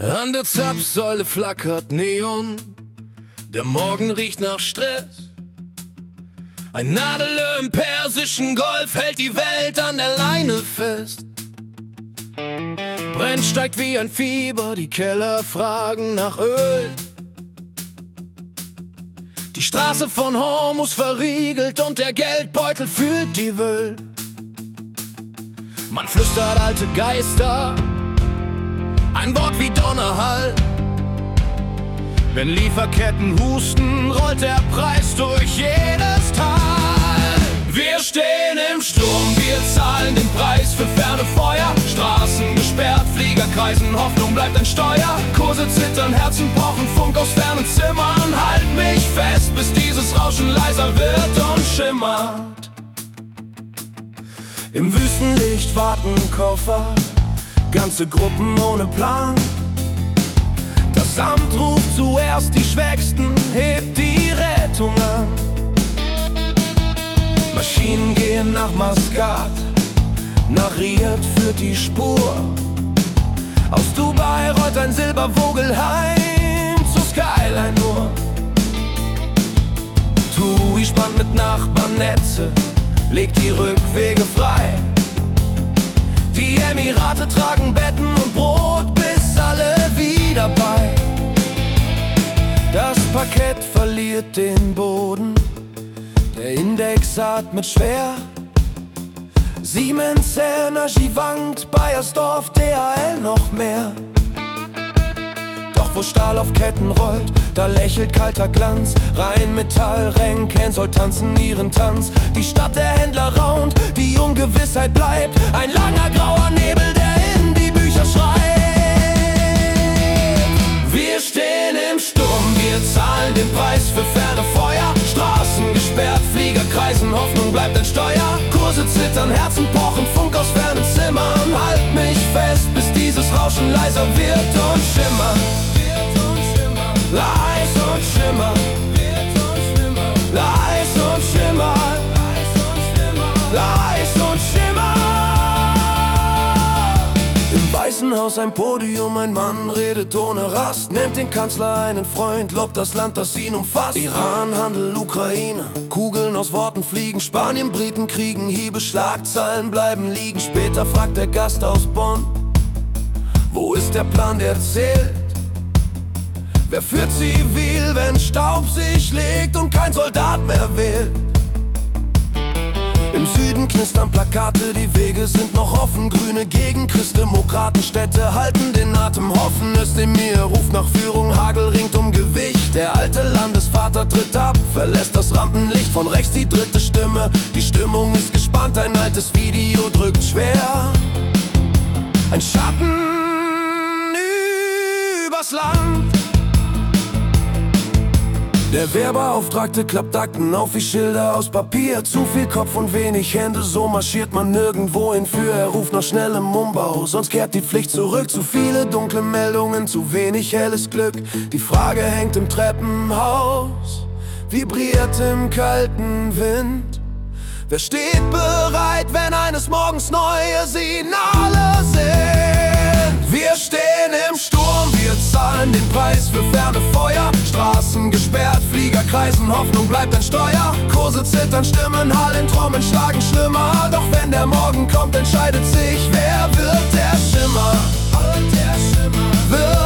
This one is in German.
An der Zapfsäule flackert Neon, der Morgen riecht nach Stress. Ein Nadelöhr im persischen Golf hält die Welt an der Leine fest. Brennt steigt wie ein Fieber, die Keller fragen nach Öl. Die Straße von Hormus verriegelt und der Geldbeutel fühlt die Wöhl. Man flüstert alte Geister, ein Wort wie Donnerhall. Wenn Lieferketten husten, rollt der Preis durch jedes Tal. Wir stehen im Sturm, wir zahlen den Preis für ferne Feuer. Straßen gesperrt, Flieger kreisen, Hoffnung bleibt ein Steuer. Kurse zittern, Herzen pochen, Funk aus fernen Zimmern. Halt mich fest, bis dieses Rauschen leiser wird und schimmert. Im Wüstenlicht warten Koffer, ganze Gruppen ohne Plan. Das Amt ruft zuerst die Schwächsten, hebt die Rettung an. Maschinen gehen nach Maskat, nach Riyadh führt die Spur. Aus Dubai rollt ein Silbervogel heim zur Skyline nur. TUI spannt mit Nachbarn Netze, legt die Rückwege frei. Die Emirate tragen Betten und Brot, bis alle wieder bei. Das Parkett verliert den Boden, der Index atmet schwer. Siemens Energy wankt, Bayersdorf, DHL noch mehr. Doch wo Stahl auf Ketten rollt, da lächelt kalter Glanz. Rheinmetall, Renken soll tanzen ihren Tanz. Die Stadt der Händler raunt, die Ungewissheit bleibt. Ein langer grauer Nebel, der in die Bücher schreit. Wir stehen im Sturm, wir zahlen den Preis für ferne Feuer. Straßen gesperrt, Flieger kreisen, Hoffnung bleibt ein Steuer. Kurse zittern, Herzen pochen, Funk aus fernen Zimmern. Halt mich fest, bis dieses Rauschen leiser wird und schimmert. Leis und schimmer, leis und schimmer, leis und schimmer. Im Weißen Haus ein Podium, ein Mann redet ohne Rast. Nennt den Kanzler einen Freund, lobt das Land, das ihn umfasst. Iran, Handel, Ukraine, Kugeln aus Worten fliegen. Spanien, Briten kriegen Hiebe, Schlagzeilen bleiben liegen. Später fragt der Gast aus Bonn, wo ist der Plan, der zählt? Wer führt zivil, wenn Staub sich legt und kein Soldat mehr wählt? Im Süden knistern Plakate, die Wege sind noch offen. Grüne Gegend, Christdemokratenstädte halten den Atem. Hoffen es in mir, ruft nach Führung, Hagel ringt um Gewicht. Der alte Landesvater tritt ab, verlässt das Rampenlicht. Von rechts die dritte Stimme, die Stimmung ist gespannt. Ein altes Video drückt schwer, ein Schatten übers Land. Der Wehrbeauftragte klappt Akten auf wie Schilder aus Papier. Zu viel Kopf und wenig Hände, so marschiert man nirgendwo hin für. Er ruft nach schnellem Umbau, sonst kehrt die Pflicht zurück. Zu viele dunkle Meldungen, zu wenig helles Glück. Die Frage hängt im Treppenhaus, vibriert im kalten Wind. Wer steht bereit, wenn eines Morgens neue Signale sind? Wir stehen im Sturm, wir zahlen den Preis für ferne Feuer. Straßen gesperrt, Flieger kreisen, Hoffnung bleibt ein Steuer. Kurse zittern, Stimmen hallen, Trommeln schlagen schlimmer. Doch wenn der Morgen kommt, entscheidet sich, wer wird der Schimmer? Wird